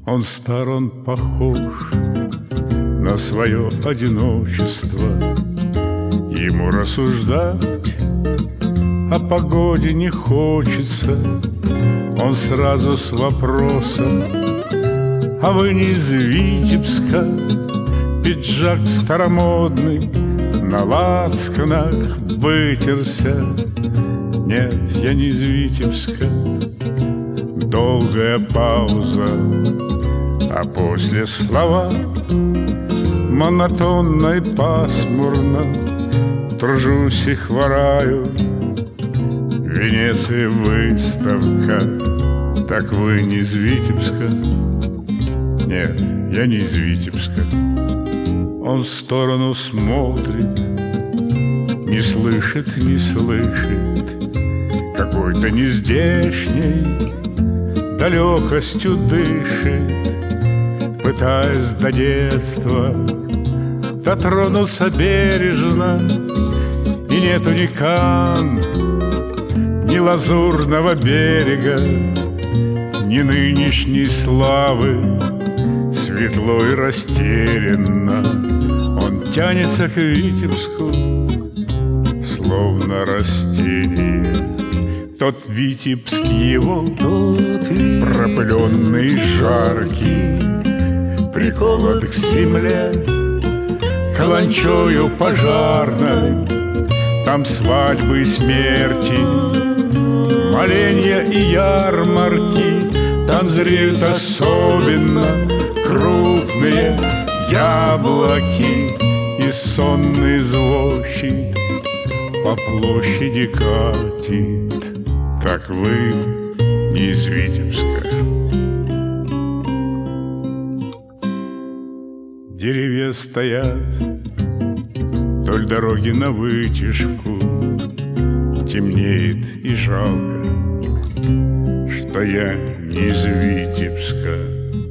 Он стар, он похож на свое одиночество. Ему рассуждать о погоде не хочется. Он сразу с вопросом: а вы не из Витебска? Пиджак старомодный на лацканах вытерся. Нет, я не из Витебска. Долгая пауза, а после слова монотонно и пасмурно: тружусь и хвораю, в Венеции выставка. Так вы не из Витебска? Нет, я не из Витебска. Он в сторону смотрит, не слышит, не слышит, какой-то нездешней далекостью дышит, пытаясь до детства дотронуться бережно. И нету ни Кан, ни лазурного берега, ни нынешней славы. Светло и растерянно он тянется к Витебску, словно растение. Тот Витебск его, пропыленный, жаркий, приколот к земле каланчою пожарной. Там свадьбы и смерти, моленья и ярмарки. Там зреют особенно крупные яблоки, и сонный извозчик по площади катит. Так вы не из Витебска. Деревья стоят вдоль дороги навытяжку. Темнеет и жалко, что я не из Витебска.